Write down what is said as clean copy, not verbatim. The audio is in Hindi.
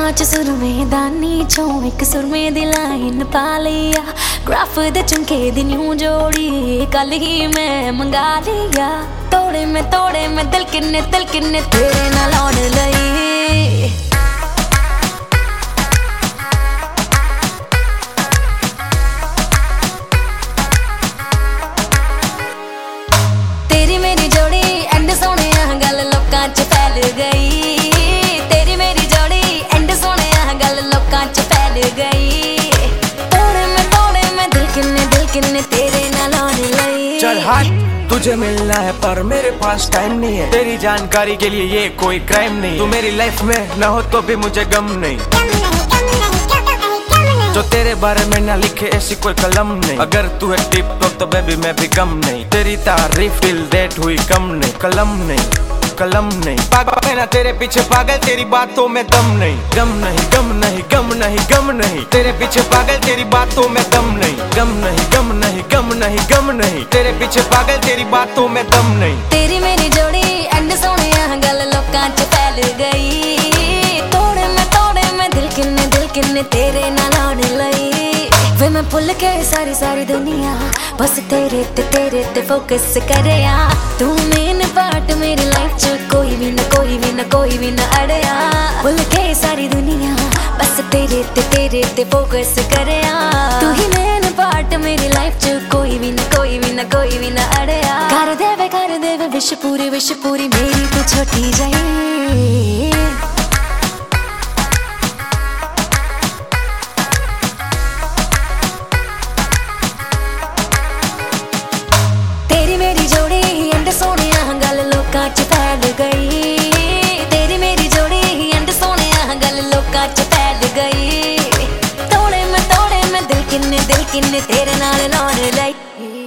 ਅੱਖਾਂ 'ਚ ਸੁਰਮੇ ਦਾਨੀ ਚੋਂ ਇੱਕ ਸੁਰਮੇ ਦੀ ਲਾਈਨ ਪਾ ਲਿਆ। ਗ੍ਰਾਫ ਦੇ ਝੁਮਕੇ ਦੀ ਨਿਊ ਜੋੜੀ ਕੱਲ ਹੀ ਮੈਂ ਮੰਗਾ ਲਿਆ। ਤੋੜੇ ਮੈਂ ਦਿਲ ਕਿੰਨੇ ਤੇਰੇ ਨਾਲ ਆਉਣ ਲਈ। तेरी मेरी जोड़ी एंड सोहणिया गल लोकां च फैल गई। तेरी मेरी जोड़ी एंड सोहणिया गल लोकां च फैल गई। तोड़े मैं दिल किन्ने तेरे नाल आउण लई। चल हट, तुझे मिलना है पर मेरे पास टाइम नहीं है। तेरी जानकारी के लिए ये कोई क्राइम नहीं। तू मेरी लाइफ में न हो तो भी मुझे गम नहीं। जो तेरे बारे में ना लिखे ऐसी कोई कलम नहीं। अगर तू है टिप टॉप तो बेबी मैं भी कम नहीं। तेरी तारीफ दिल डेट हुई कम नहीं। कलम नहीं पागल है ना तेरे पीछे पागल, तेरी बातों में दम नहीं। गम नहीं तेरे पीछे पागल, तेरी बातों में दम नहीं। गम नहीं तेरे पीछे पागल, तेरी बातों में दम नहीं। तेरी मेरी जोड़ी एंड सोहणिया गल लोकां च फैल गई। तोड़े मैं दिल किन्ने तेरे नाल आउण लई। वे मैं भुल के सारी दुनिया बस तेरे ते फोकस करया। तू मेन पार्ट मेरी लाइफ च कोई भी ना अड़या। भुल के सारी दुनिया बस तेरे ते फोकस करया। तू ही मेन पार्ट मेरी लाइफ च कोई भी ना अड़या। कर देवे विश पूरी मेरी तू छोटी जाए। तेरी मेरी जोड़ी एंड सोहणिया गल लोकां च फैल गई। तेरी मेरी जोड़ी एंड सोहणिया गल लोकां च फैल गई। तोड़े मैं दिल किन्ने तेरे नाल लाउण लई।